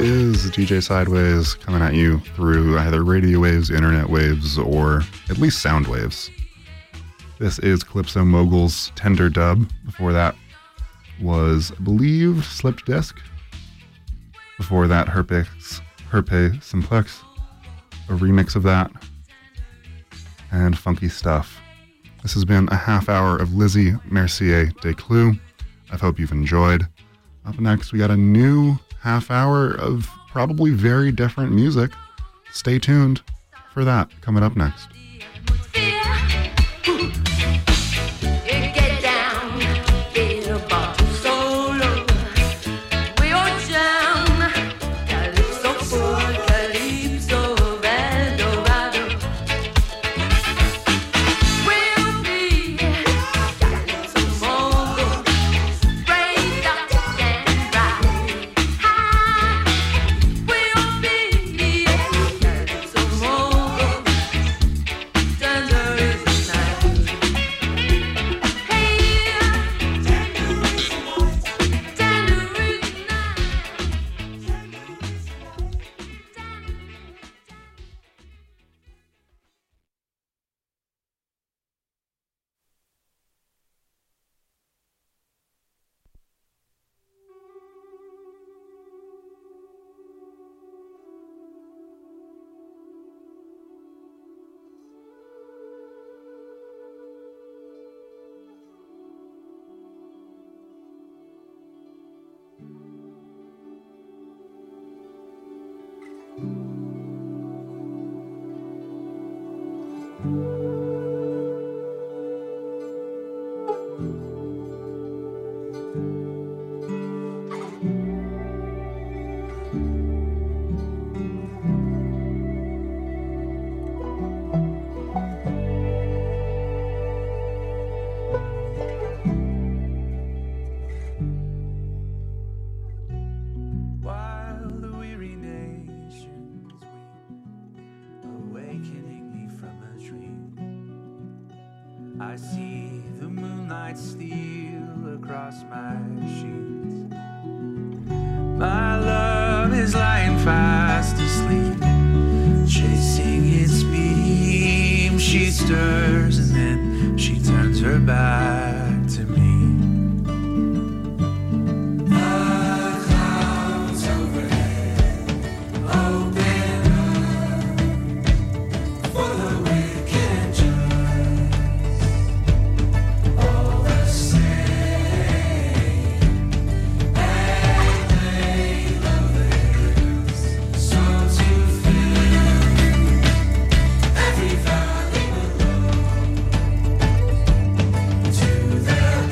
is DJ Sideways coming at you through either radio waves, internet waves, or at least sound waves. This is Calypso Mogul's Tender Dub. Before that was, I believe, Slipped Disc. Before that, Herpe Simplex, a remix of that, and Funky Stuff. This has been a half hour of Lizzie Mercier Desclous. I hope you've enjoyed. Up next, we got a new half hour of probably very different music. Stay tuned for that coming up next. I see the moonlight steal across my sheets. My love is lying fast asleep, chasing its beam. She stirs and then she turns her back to me. The clouds overhead open up for the wicked judge. All the same, and they love theirs. So to fill every valley below to their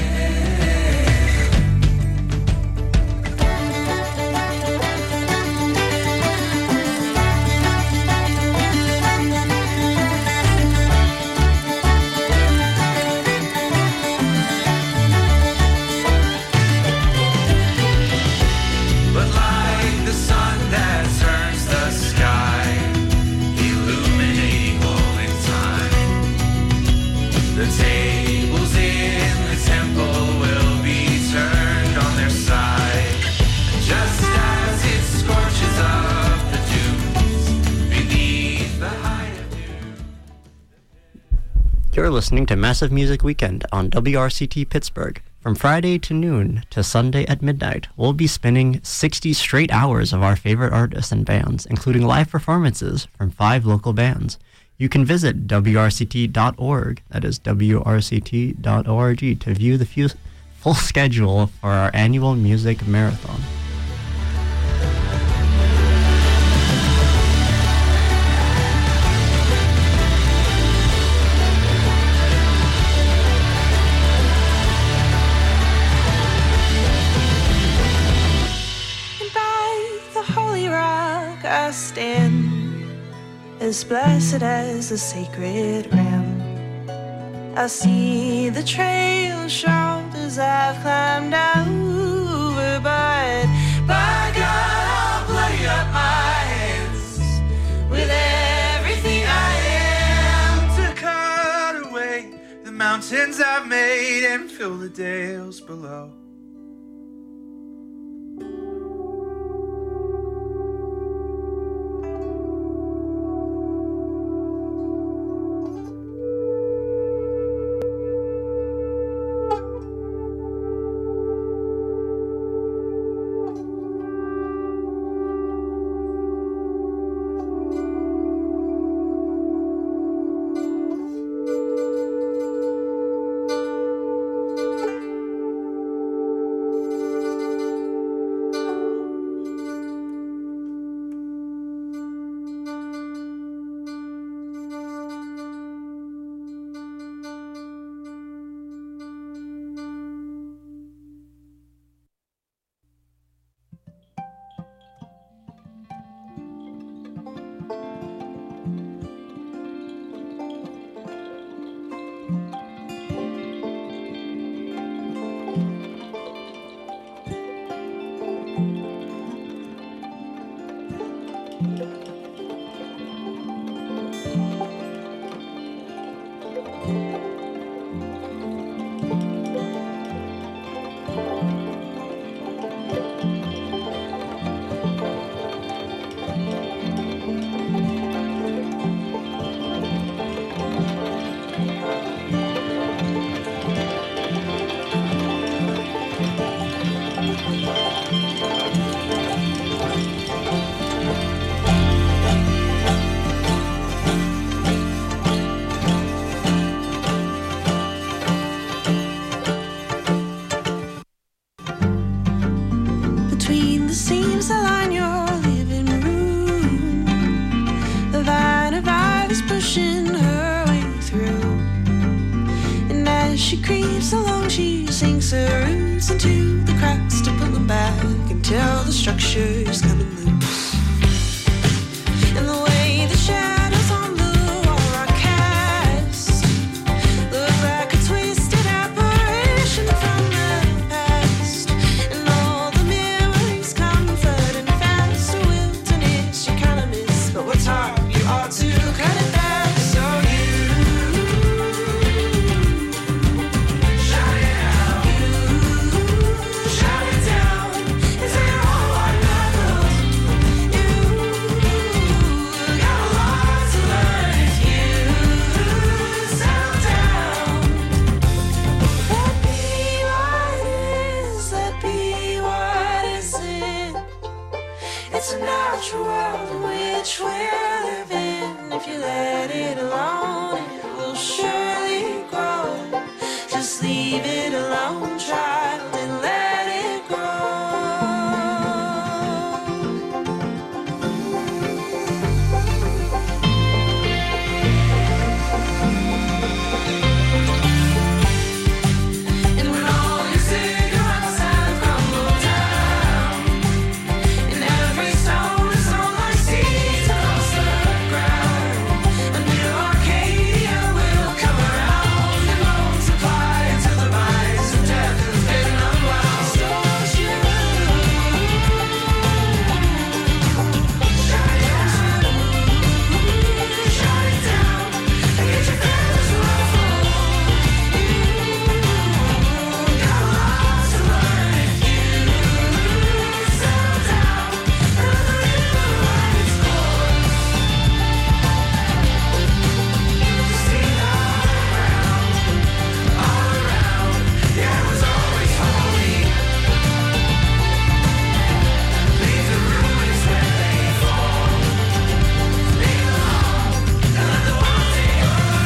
But like the sun that turns the sky, illuminating all in time, the tables in the temple will be turned on their side. Just as it scorches up the dunes beneath the height of noon. You're listening to Massive Music Weekend on WRCT Pittsburgh. From Friday to noon to Sunday at midnight, we'll be spinning 60 straight hours of our favorite artists and bands, including live performances from 5 local bands. You can visit WRCT.org, that is WRCT.org, to view the full schedule for our annual music marathon. And by the holy rock I stand, as blessed as a sacred ram. I see the trail sharp as I've climbed over, but by God I'll bloody up my hands with everything I am to cut away the mountains I've made and fill the dales below. as she creeps along, she sinks her roots into the cracks to pull them back until the structure's coming loose. And the way the shadows on the wall are cast look like a twisted apparition from the past. And all the memories come flooding fast. The wilderness you kinda miss, but what's hard, you ought to cut it back. So you shout it out, shout it down. Is it all or nothing? You got a lot to learn if you settle down. Let be what is, let be what isn't. It's a natural world in which we're living. If you let it alone, it will surely grow. Just leave it alone, child, and let it grow. And when all your cigarettes have crumbled down, and every stone is on like seeds across the ground, a new Arcadia will come around and multiply until the vines of death has been unwound. So don't you shut it down and get your feathers ruffled. You got a lot to learn if you settle down and let the river run its course. To see all around, yeah, it was always holy. Leave the ruins when they fall. Leave them all and let the wild take over.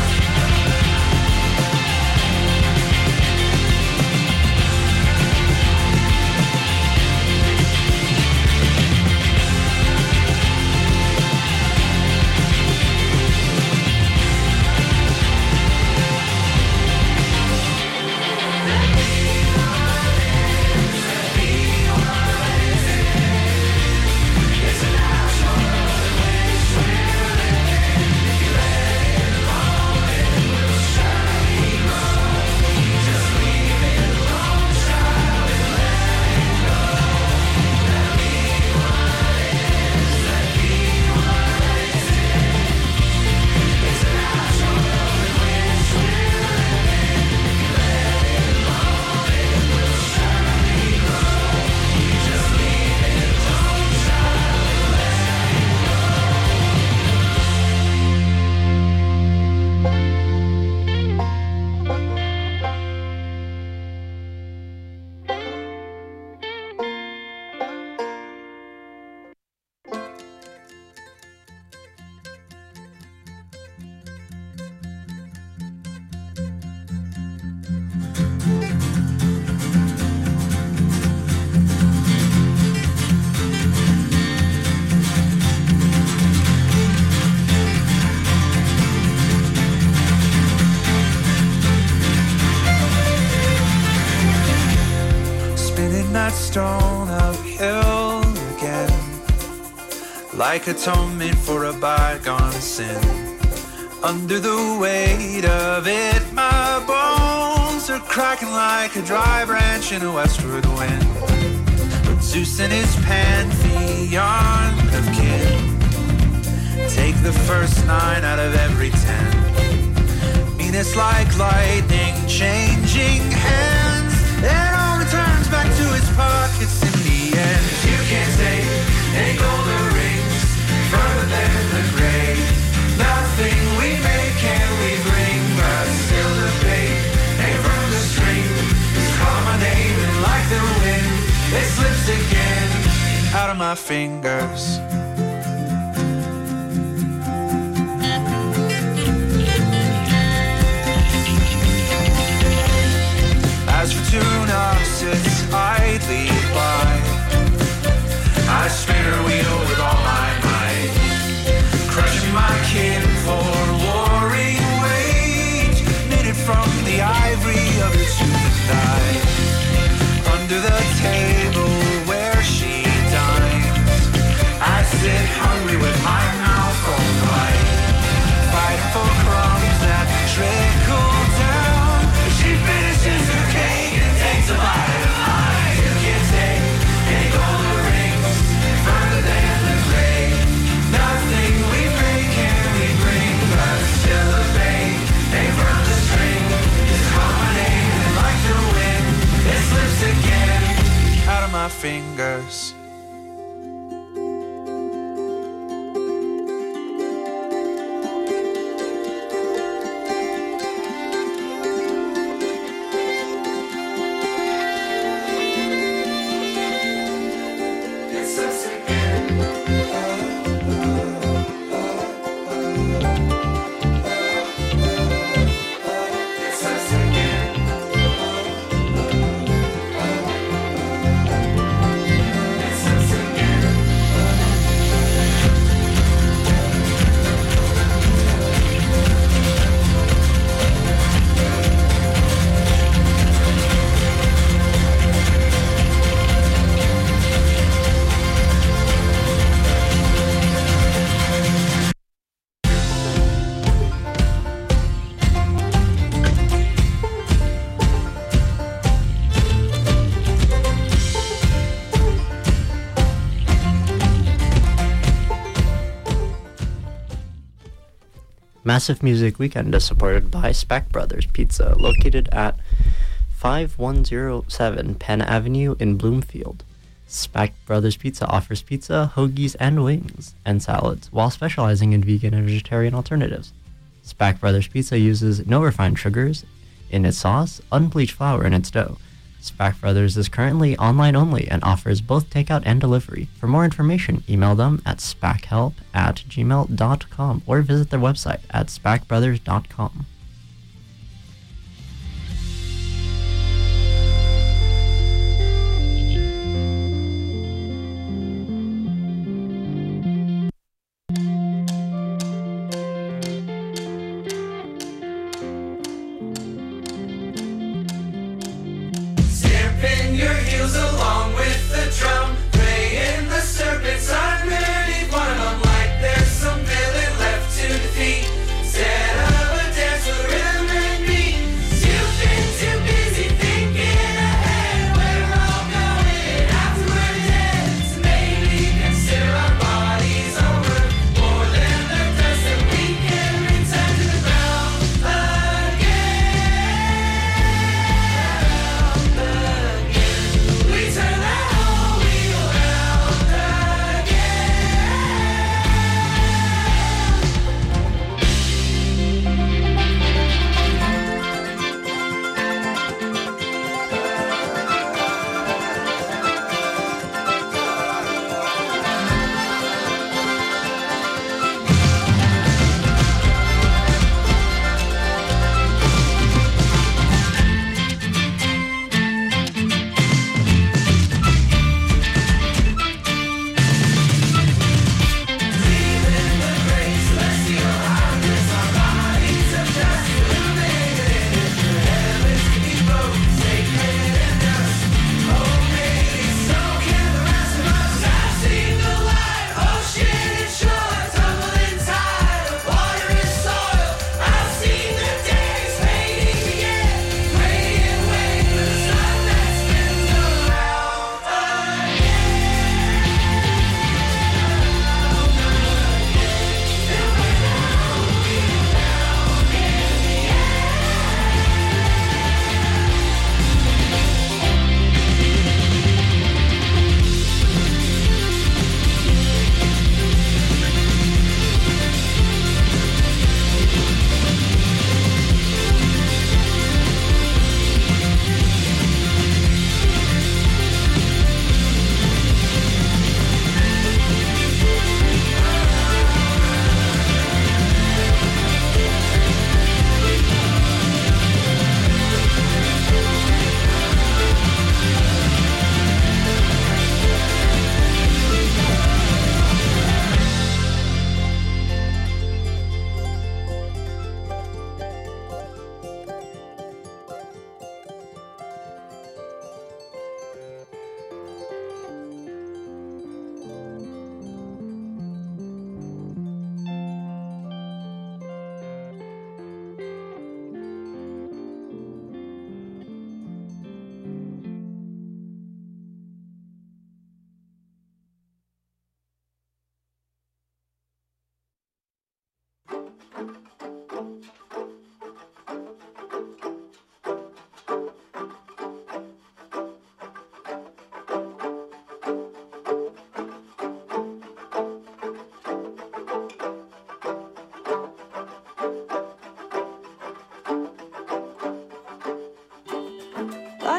It's a natural world in which we're living. If you let it alone, it will surely grow. Just leave it alone, child, and let it go. Let be what is, let be what isn't. It's a natural world in which we're living. If you let it alone, it will surely grow. Just leave it alone, child, and let it spinning that stone uphill again, like atonement for a bygone sin. Under the weight of it, my bones are cracking like a dry branch in a westward wind. But Zeus and his pantheon of kin take the first 9 out of every 10. Venus like lightning changing hands, it all returns back to its pockets in the end. You can't take any golden rings further than the grave. Nothing we make can we bring, but still the bait ain't from the string. Just call my name and like the wind, it slips again out of my fingers. As for tuna sits idly by, I spin her wheel with all my might, crushing my kin for warring weight, knitted from the eye fingers. It's us again. It's us again. It's us again. Massive Music Weekend is supported by Spack Brothers Pizza, located at 5107 Penn Avenue in Bloomfield. Spack Brothers Pizza offers pizza, hoagies, and wings, and salads, while specializing in vegan and vegetarian alternatives. Spack Brothers Pizza uses no refined sugars in its sauce, unbleached flour in its dough. Spack Brothers is currently online only and offers both takeout and delivery. For more information, email them at spackhelp@gmail.com or visit their website at spackbrothers.com. Stamping your heels along with the drum, praying the serpents underneath one of them like there's some villain left to defeat. Instead of a dance with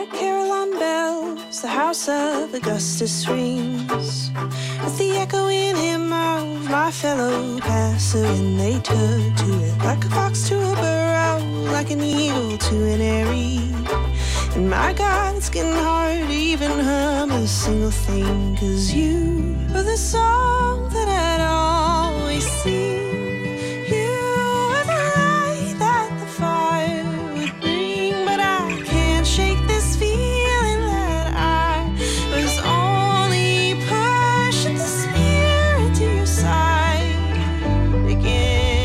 Carillon bells, the house of Augustus rings with the echoing hymn of my fellow passer, and they tug to it like a fox to a burrow, like an eagle to an eyrie. And my God, it's getting hard to even hum a single thing, 'cause you were the song that I'd always sing. You were the light that the fire would bring, but I can't shake this feeling that I was only pushing the spirit to your side again.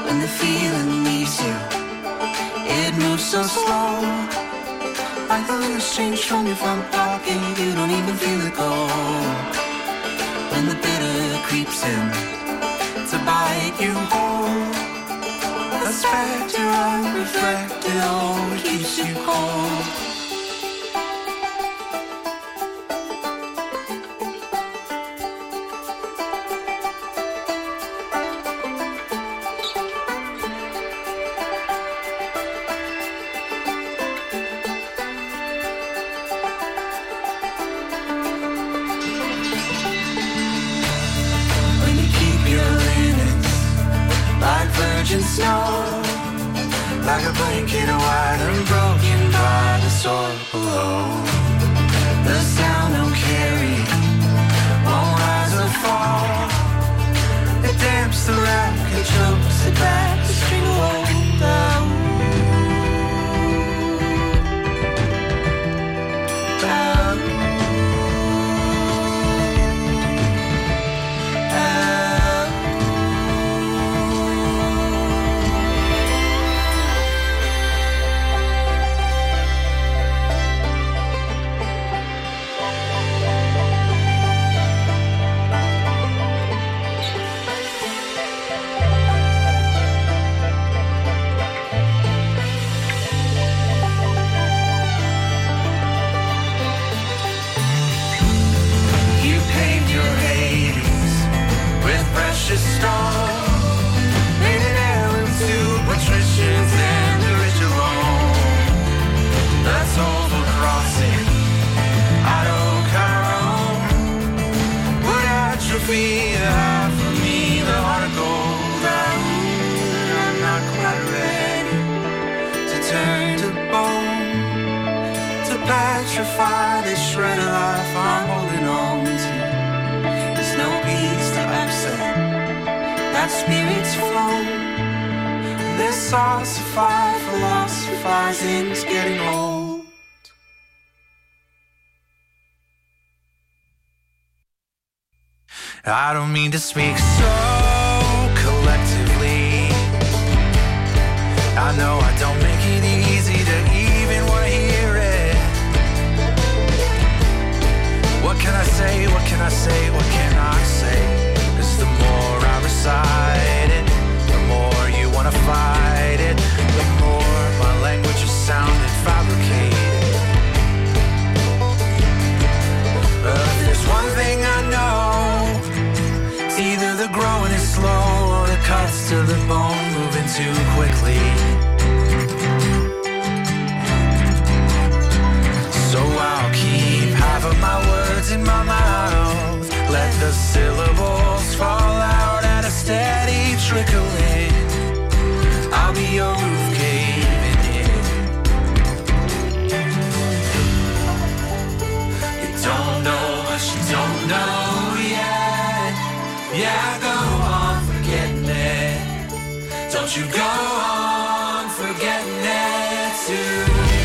when the feeling leaves you. It moves so slow, like the loose change from your front pocket. You don't even feel it go. When the bitter creeps in to bite you whole, the specter unreflected always keeps you cold. Snow, like a blanket of white unbroken by the soil below. The sound they'll carry won't rise or fall. It damps the rack and chokes it back, the string will hold down. Petrify this shred of life I'm holding on to. There's no peace to upset that spirit's flow. This ossified philosophizing's getting old. I don't mean to speak so collectively. I know I don't make it easy to even want to hear it. What can I say, what can I say, what can I say? 'Cause the more I recite it, the more you wanna fight it, the more my language is sounded fabricated. But if there's one thing I know, it's either the growing is slow or the cuts to the bone moving too quickly. So I'll keep half of my words in my mouth, let the syllables fall out at a steady trickling. I'll be your roof caving in. You don't know what you don't know yet. Yeah, go on forgetting it. Don't you go on forgetting it too.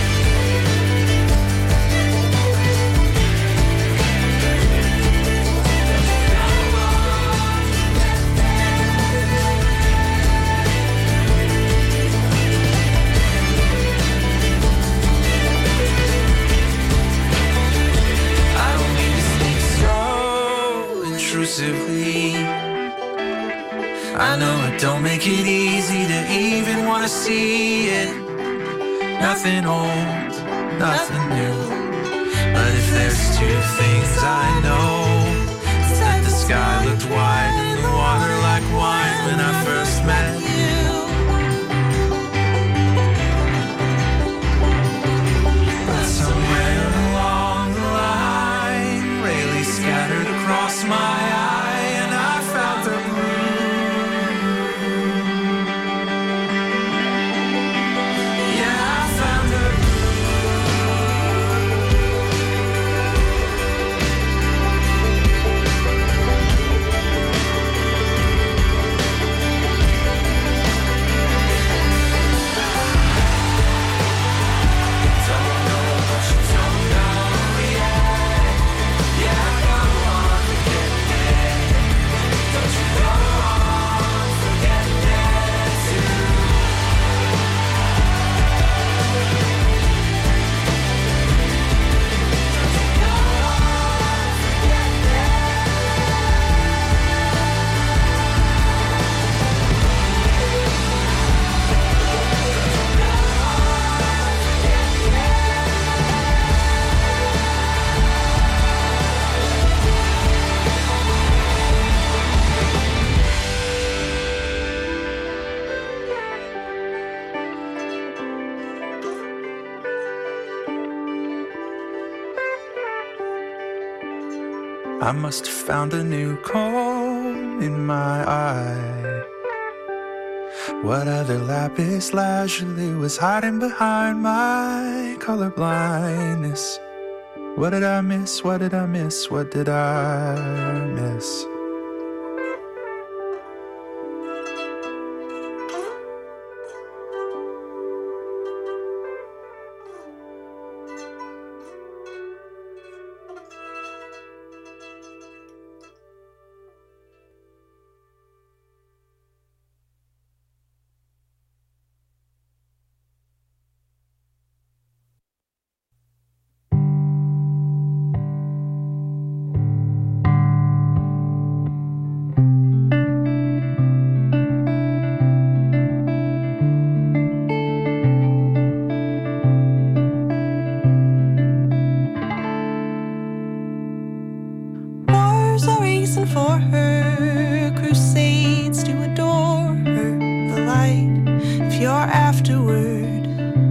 I know it don't make it easy to even want to see it. Nothing old, nothing new. But if there's two things I know, it's that the sky looked white and the water like wine when I first met you. But somewhere along the line, Rayleigh scattered across my eye, and I found the blue. Yeah, I found the blue. I must have found a new calm in my eye. What other lapis lazuli was hiding behind my colorblindness? What did I miss? What did I miss? What did I miss? Wars are racing for her, crusades to adore her. The light, if you're afterward.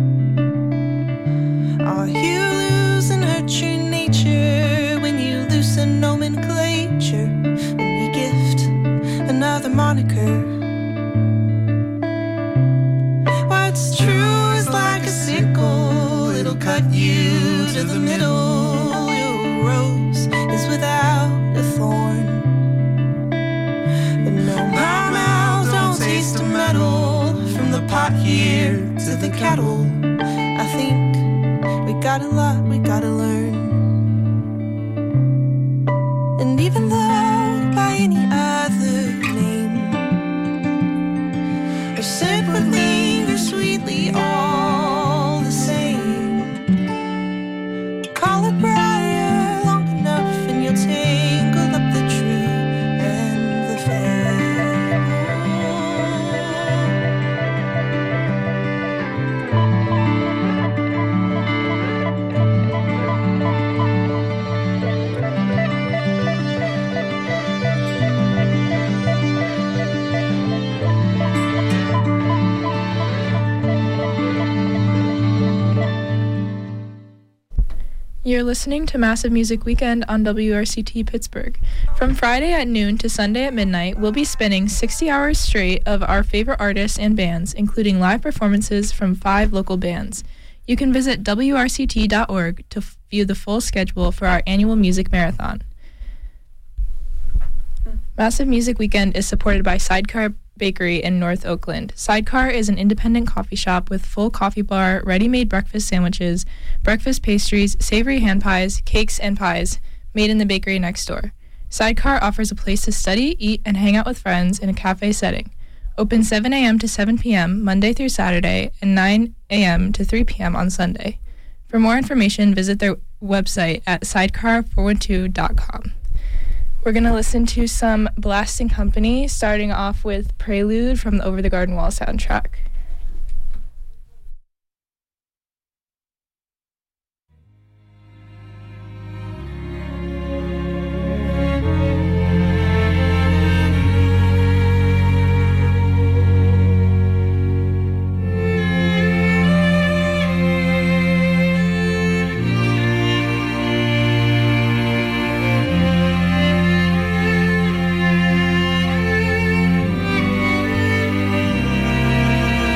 Are you losing her true nature when you loosen nomenclature? When we gift another moniker. What's true is like a sickle, it'll cut you to the middle. Your rose is without a thorn. But no, my mouth don't taste the metal. From the pot here to the kettle, I think we got a lot we gotta learn. And even though by any other name, or sit with me or sweetly all the same, call it briar long enough and you'll tangle up the true and the fable. You're listening to Massive Music Weekend on WRCT Pittsburgh. From Friday at noon to Sunday at midnight, we'll be spinning 60 hours straight of our favorite artists and bands, including live performances from 5 local bands. You can visit WRCT.org to view the full schedule for our annual music marathon. Massive Music Weekend is supported by Sidecar Bakery in North Oakland. Sidecar is an independent coffee shop with full coffee bar, ready-made breakfast sandwiches, breakfast pastries, savory hand pies, cakes, and pies made in the bakery next door. Sidecar offers a place to study, eat, and hang out with friends in a cafe setting. Open 7 a.m. to 7 p.m. Monday through Saturday and 9 a.m. to 3 p.m. on Sunday. For more information, visit their website at sidecar412.com. We're going to listen to some Blasting Company, starting off with Prelude from the Over the Garden Wall soundtrack. Thank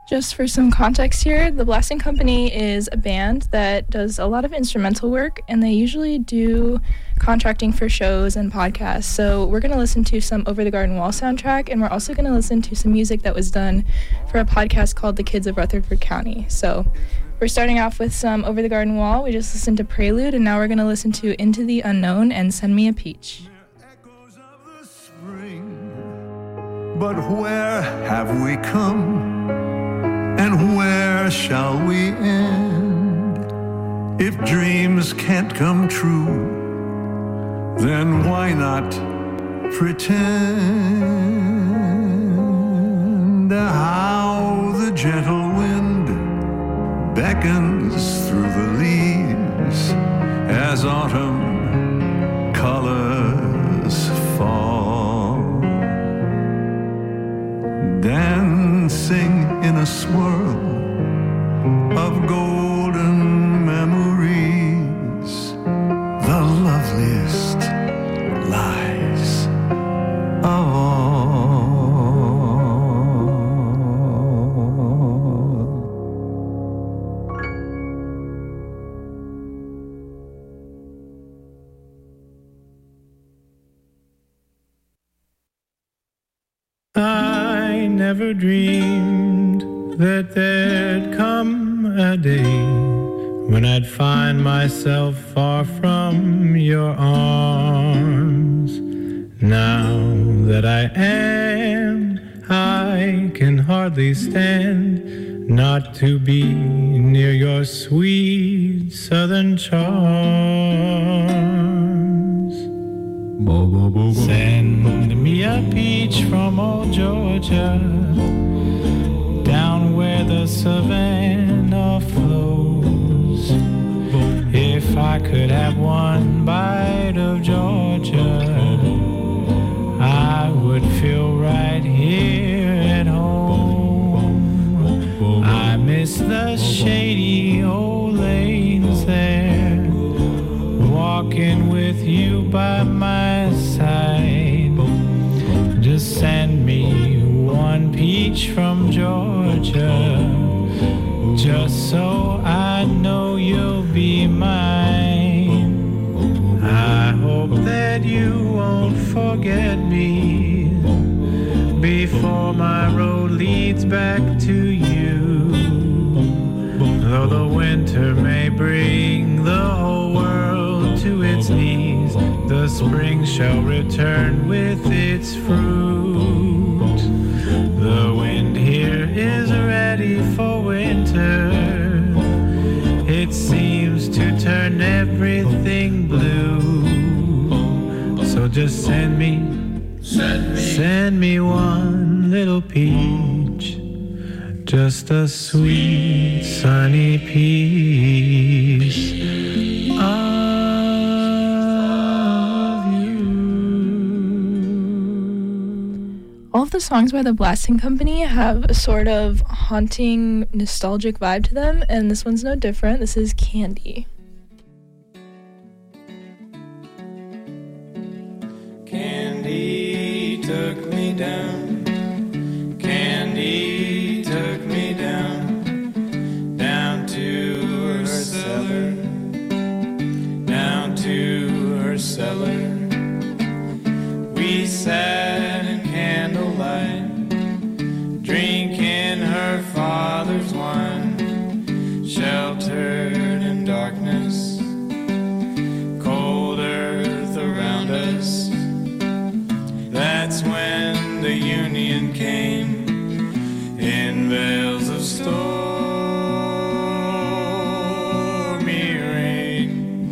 Just for some context here, the Blasting Company is a band that does a lot of instrumental work, and they usually do contracting for shows and podcasts. So we're going to listen to some Over the Garden Wall soundtrack, and we're also going to listen to some music that was done for a podcast called The Kids of Rutherford County. So we're starting off with some Over the Garden Wall. We just listened to Prelude, and now we're going to listen to Into the Unknown and Send Me a Peach. Echoes of the spring, but where have we come? And where shall we end? If dreams can't come true, then why not pretend? How the gentle wind beckons through the leaves as autumn colors fall, dancing in a swirl of golden memories, the loveliest lies of all. I never dreamed that there'd come a day when I'd find myself far from your arms. Now that I am, I can hardly stand not to be near your sweet southern charms. Send me a peach from old Georgia, down where the Savannah flows. If I could have one bite of Georgia, I would feel right here at home. I miss the shady old lanes there, walking with you by my side. Just send me one peach from Georgia, just so I know you'll be mine. I hope that you won't forget me before my road leads back to you. Though the winter may bring the whole world to its knees, the spring shall return with its fruit. The wind here is ready for winter. It seems to turn everything blue. So just send me one little peach, just a sweet sunny piece of you. All of the songs by the Blasting Company have a sort of haunting, nostalgic vibe to them, and this one's no different. This is Candy. Candy took me down. Candy took me down, down to her cellar, down to her cellar. We sat in candlelight, drinking her father's wine, sheltered in darkness, cold earth around us. That's when the Union came in veils of stormy rain.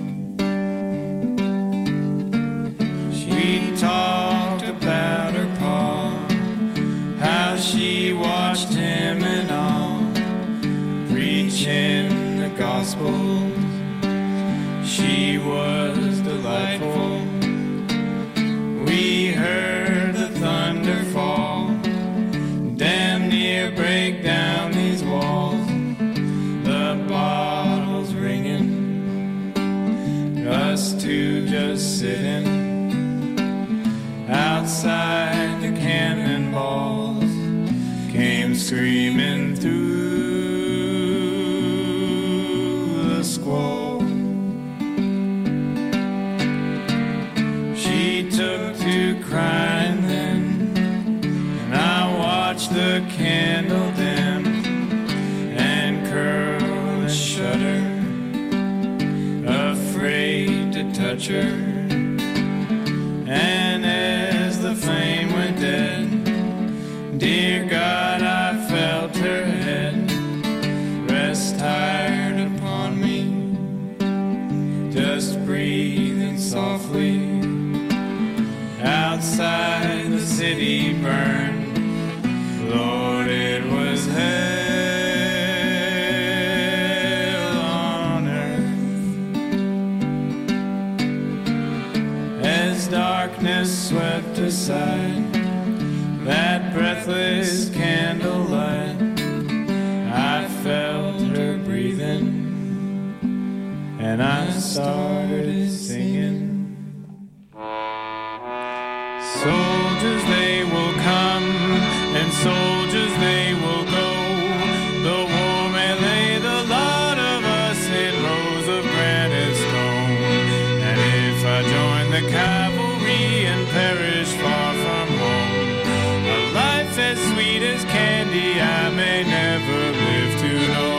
She talked about her pa, how she watched him and all, preaching the gospel. She was delightful. We heard the thunder fall, damn near break down these walls. The bottles ringing, us two just sitting outside the cannonballs. came screaming through the squall. She took to crying then, and I watched the candle dim and curl and shudder, afraid to touch her. And as the flame went dead, dear God, I felt her head rest tired upon me, just breathing softly. Outside the city burned, Lord, it was hell on earth. As darkness swept aside that breathless candlelight, I felt her breathing, and I started singing. Soldiers they will come, and soldiers they will go. The war may lay the lot of us in rows of granite stone. And if I join the cavalry and perish far from home, a life as sweet as candy I may never live to know.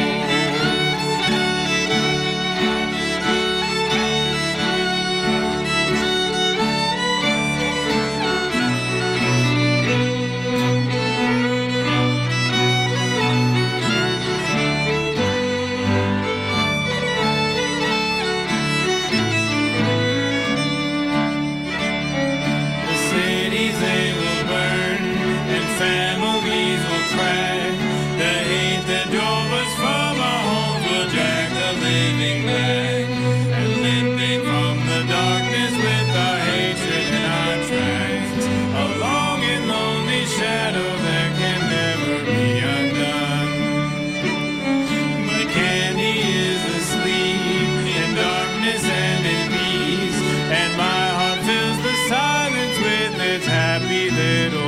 Families will cry. The hate that drove us from our homes will drag the living back. And limping from the darkness with our hatred and our tracks, a long and lonely shadow that can never be undone. But candy is asleep in darkness and in peace, and my heart fills the silence with its happy little.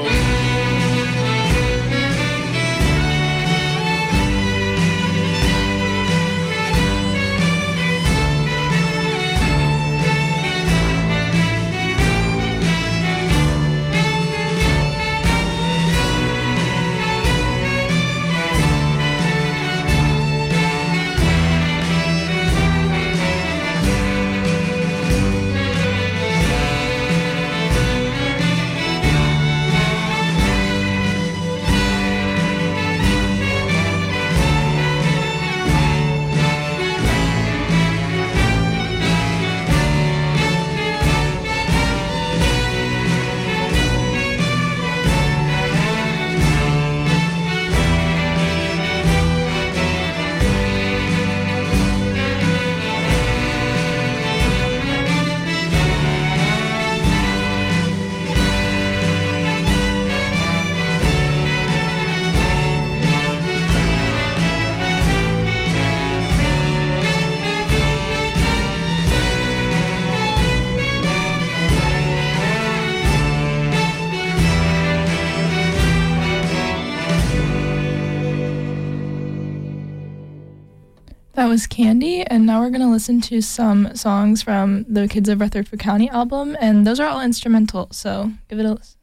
That was Candy, and now we're going to listen to some songs from the Kids of Rutherford County album, and those are all instrumental, so give it a listen.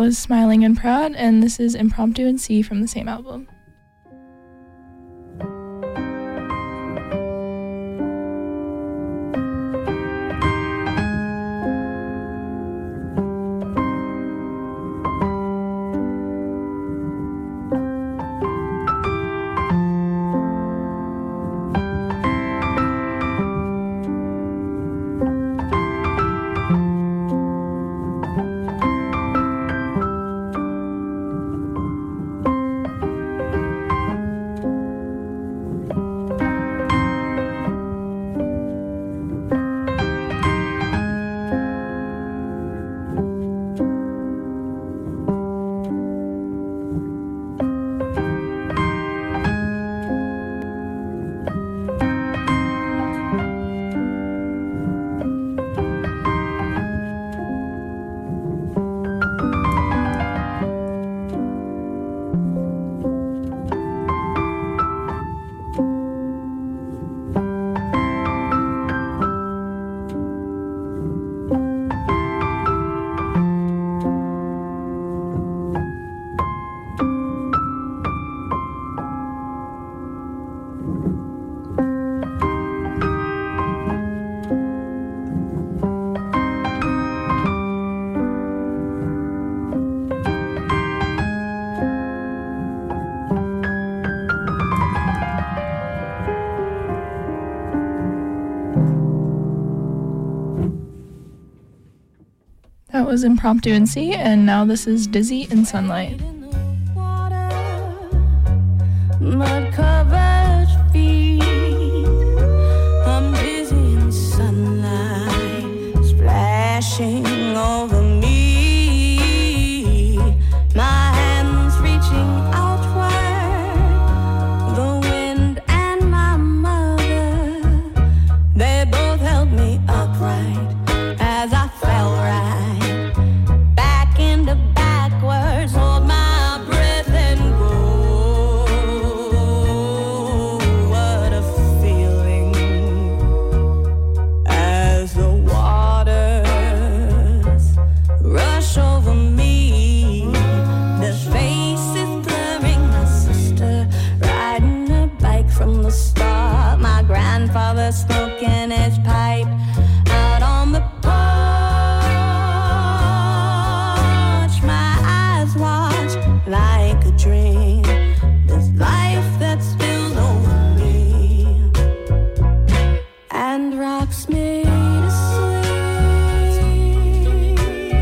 was Smiling and Proud, and this is Impromptu in C from the same album. That was Impromptu in C, and now this is Dizzy in Sunlight. Mud-covered feet, I'm dizzy in sunlight, splashing over me. My hands reaching outward, the wind and my mother, they both held me upright as I fell right back into backwards. Hold my breath and go. What a feeling as the waters rush over me. The face is blurring. My sister riding a bike from the start. My grandfather smoking his pipe out on the porch. My eyes watch like a dream. This life that spilled over me and rocks me to sleep.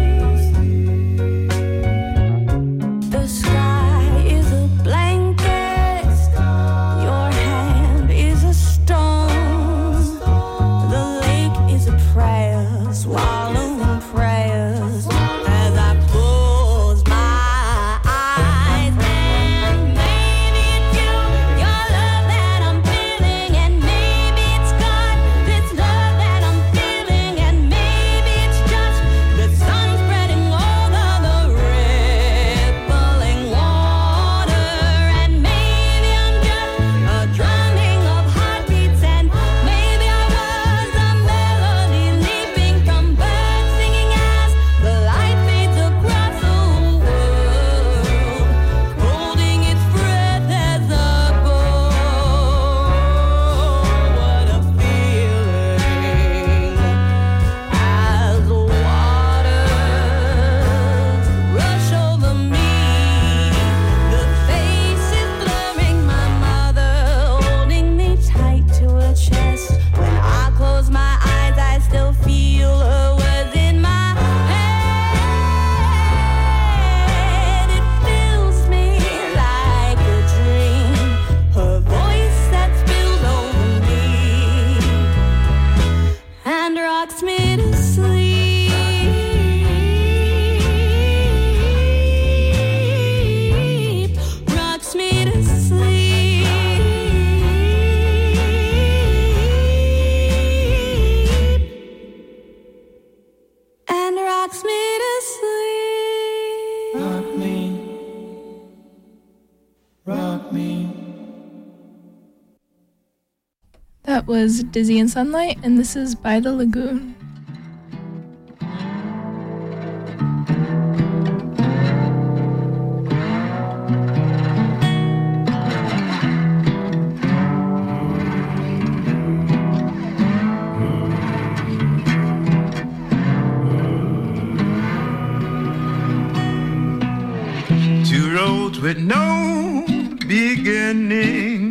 The sky is a blanket, your hand is a stone, the lake is a prayer, swallowing prayers as I close my eyes. And maybe it's you, your love that I'm feeling, and maybe it's God, this love that I'm feeling, and maybe it's just the sun spreading over the rippling water, and maybe I'm just a drowning of heartbeats, and maybe I was a melody leaping from birds singing as the light fades across the world, holding its breath as a bow. What a feeling as the waters rush over me. The face is blurring. My mother holding me tight to her chest. When I close my eyes, I still feel her words in my head. It fills me like a dream. Her voice that spilled over me and rocks me to sleep. Rocks me to sleep. And rocks me to sleep. Rock me. Rock me. That was Dizzy in Sunlight, and this is By the Lagoon. with no beginning.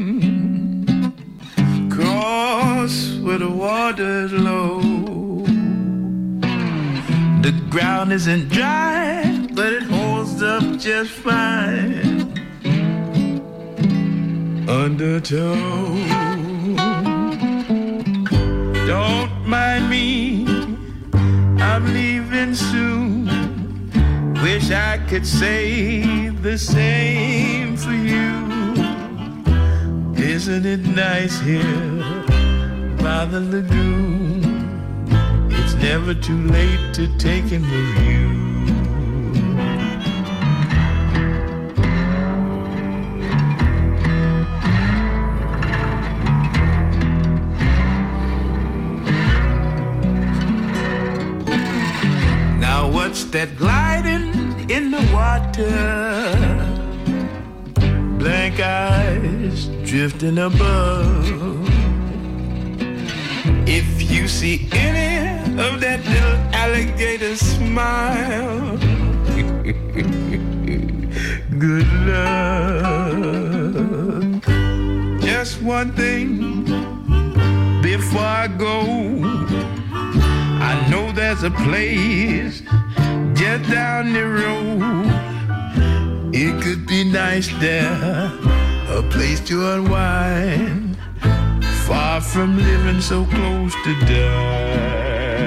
Cross where the water is low. The ground isn't dry, but it holds up just fine undertow. Don't mind me, I'm leaving soon. Wish I could say the same for you. Isn't it nice here by the lagoon? It's never too late to take in the view. Now what's that gliding in the water? Blank eyes drifting above. If you see any of that little alligator smile, good luck. Just one thing before I go, I know there's a place just down the road. It could be nice there, a place to unwind, far from living so close to die.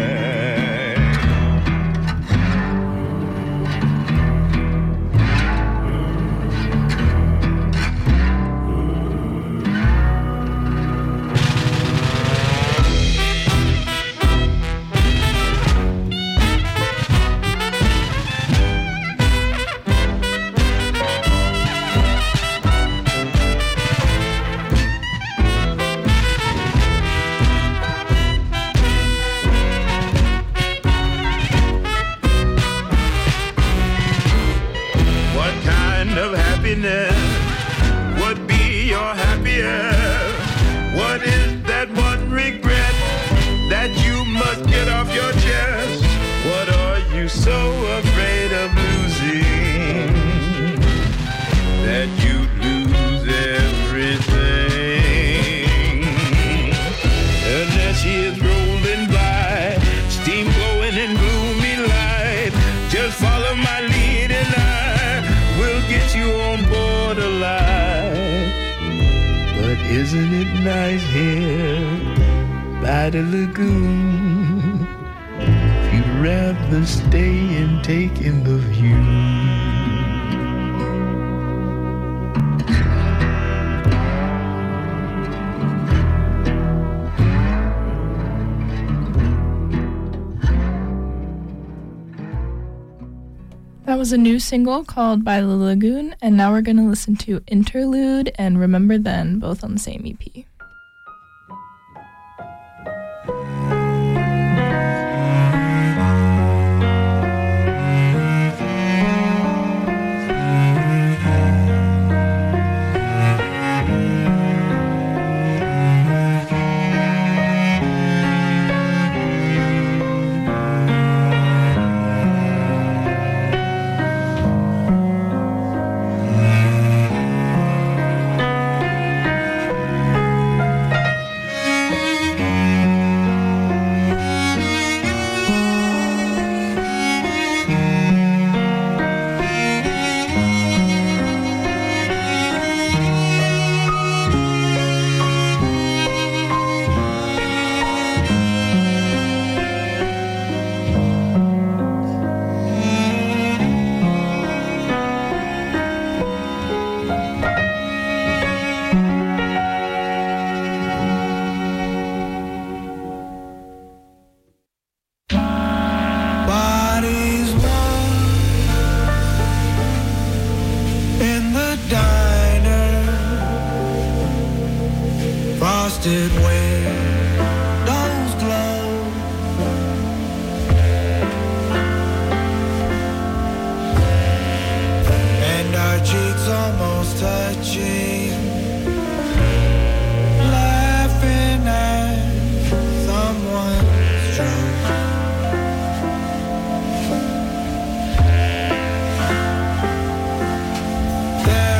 Would be your happiest? What is that one regret that you must get off your chest? What are you so afraid of losing that you lose everything? Unless she is rolling by, steam blowing in gloomy light, just follow my lead and I will get you on board alive. But isn't it nice here by the lagoon? You'd rather stay and take in the view. That was a new single called By the Lagoon, and now we're going to listen to Interlude and Remember Then, both on the same EP. frosted windows glow. And our cheeks almost touching, laughing at someone's joke. There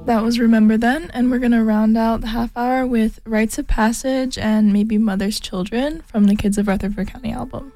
That was Remember Then, and we're going to round out the half hour with Rites of Passage and maybe Mother's Children from the Kids of Rutherford County album.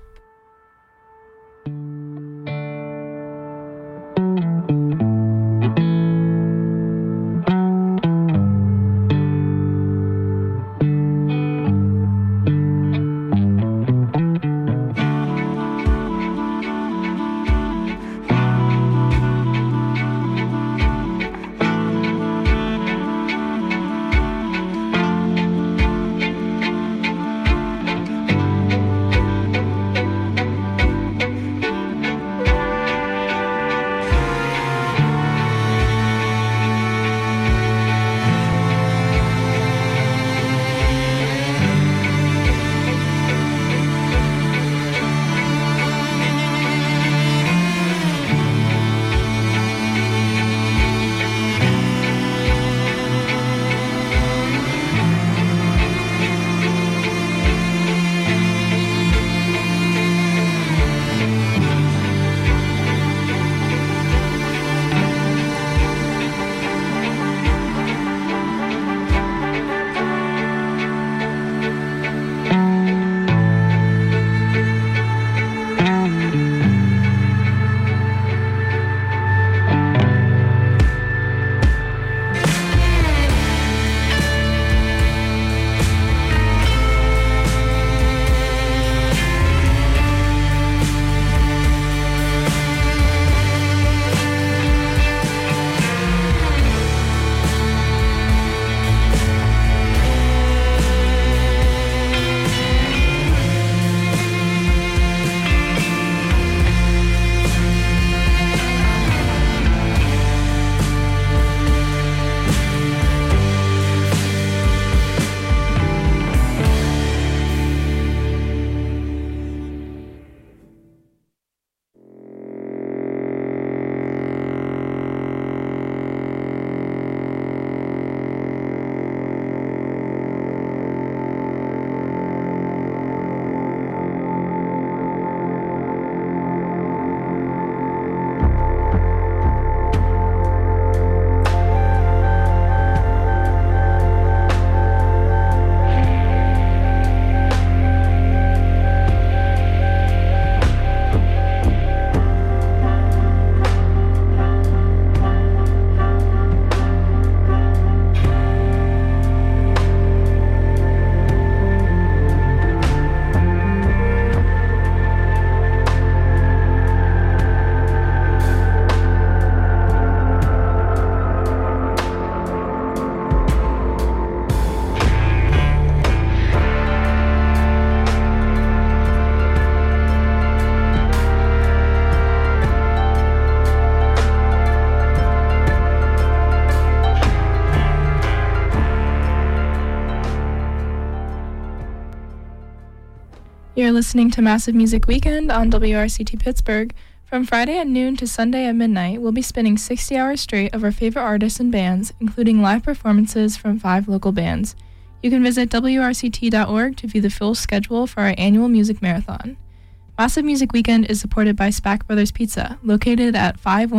You're listening to Massive Music Weekend on WRCT Pittsburgh. From Friday at noon to Sunday at midnight, we'll be spinning 60 hours straight of our favorite artists and bands, including live performances from 5 local bands. You can visit WRCT.org to view the full schedule for our annual music marathon. Massive Music Weekend is supported by Spack Brothers Pizza, located at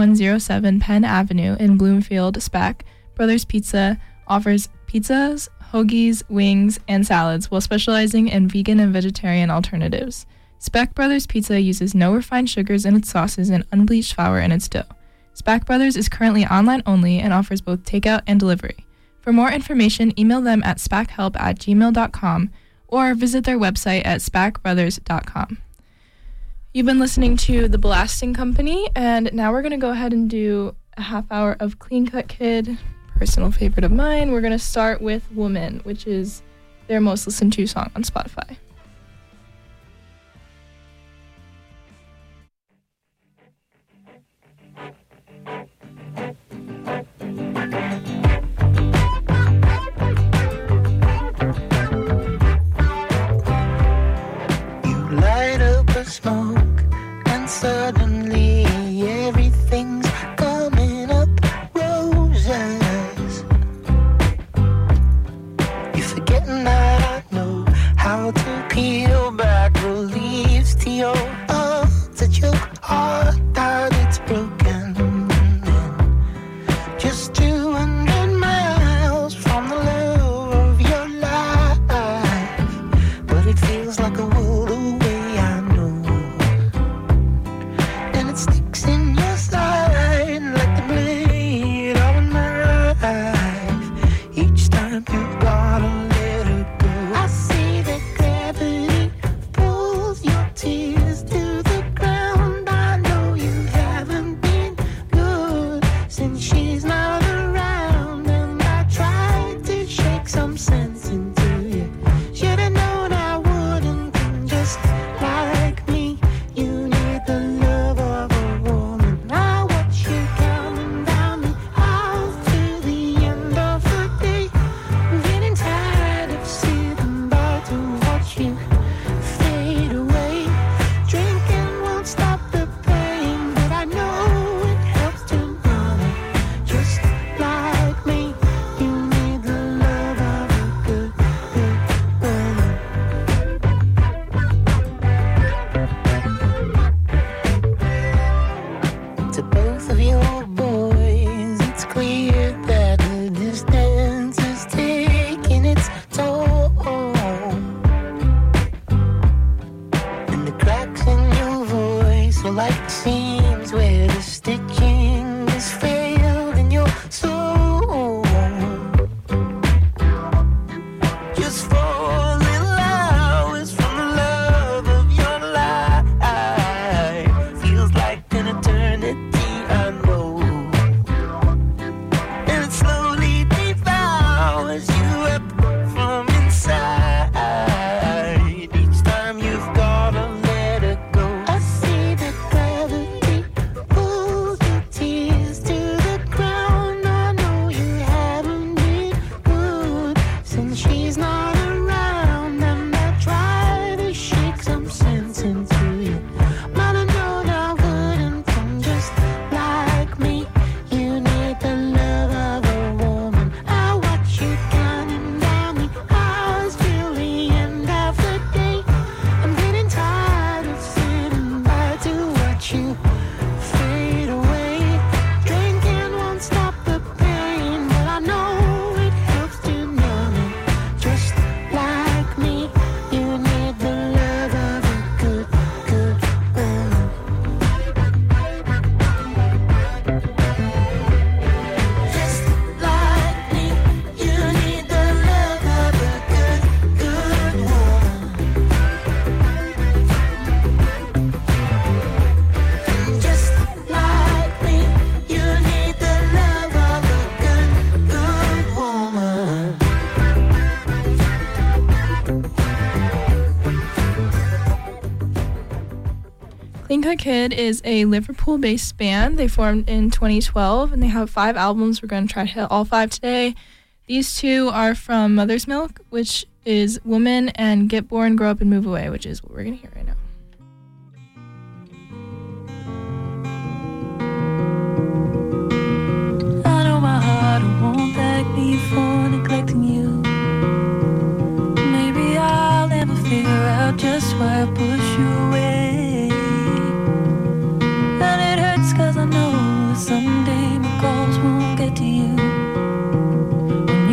5107 Penn Avenue in Bloomfield. Spack Brothers Pizza offers pizzas, hoagies, wings, and salads while specializing in vegan and vegetarian alternatives. Spack Brothers Pizza uses no refined sugars in its sauces and unbleached flour in its dough. Spack Brothers is currently online only and offers both takeout and delivery. For more information, email them at spackhelp@gmail.com or visit their website at spackbrothers.com. You've been listening to The Blasting Company, and now we're going to go ahead and do a half hour of Clean Cut Kid, personal favorite of mine. We're going to start with Woman, which is their most listened to song on Spotify. You light up a smoke and suddenly everything's coming up roses. You're forgetting that I know how to since she's not around. And I tried to shake some sense into you. Should've known I wouldn't. And just like me, you need the love of a woman. I watch you counting down the hours to the end of the day. I'm getting tired of sitting by to watch you fade away. Drinking won't stop the pain, but I know it helps to numb it. Just like me, you need the love of a good, good woman. To both of your boys, it's clear that the distance is taking its toll. And the cracks in your voice are like seams where the stitching has failed in your soul. Just for a little hours from the love of your life. Feels like an eternity, I know. And it slowly devours you up from inside. Each time you've gotta let it go. I see the gravity pull the tears to the ground. I know you haven't been good since she's not around. And I try to shake some sense into you, but I know I wouldn't. And just like me, you need the love of a woman. I watch you counting down the hours till the end of the day. I'm getting tired of sitting by to watch you fade away. Drinking won't stop the pain, but I know it helps to numb it. Just like me, you need the love of a good, good woman. Just like me, you need the love of a good, good woman. Just like me, you need the love of a good, good woman. Clean Cut Kid is a Liverpool-based band. They formed in 2012, and they have 5 albums. We're going to try to hit all 5 today. These 2 are from Mother's Milk, which is Woman, and Get Born, Grow Up, and Move Away, which is what we're going to hear right now.